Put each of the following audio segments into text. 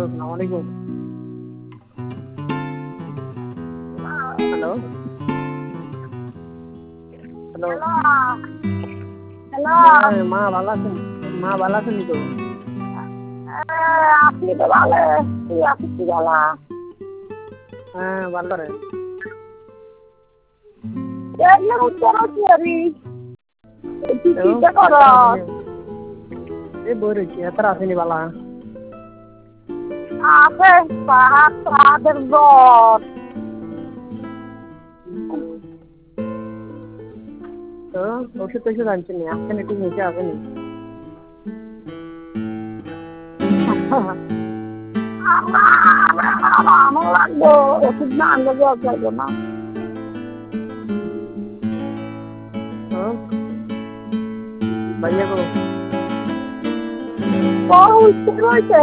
আসসালামু আলাইকুম। Hello hello. Hello. হ্যাঁ মা ভালো আছেন? মা ভালো আছেন তো? আপনি তো ভালো তুই আপনি কি ভালো হ্যাঁ ভালো রে। এগুলো উত্তর করি তো চিন্তা করো এই বই রয়েছি এত আসেনি বালা। আছে পাহাড় পাহাড়ের ঘর তো ওষুধ টষুধ আনছেনি আসছেন একটু নিচে আসেনি। আমার লাগবো ওষুধ না আনলে জল চাইবো না তো ভাইয়া গো বড় উঠতে রয়েছে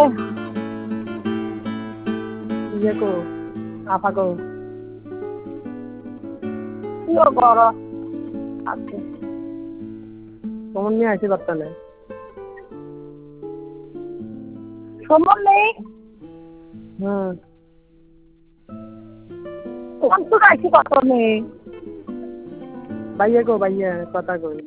ইয়ে গো আপা গো কিও করো আছে কেমন নিয়ে আসি বর্তমানে? সময় নেই হুম কোন তো রাখি কত নেই ভাইয়া গো ভাইয়া কথা কই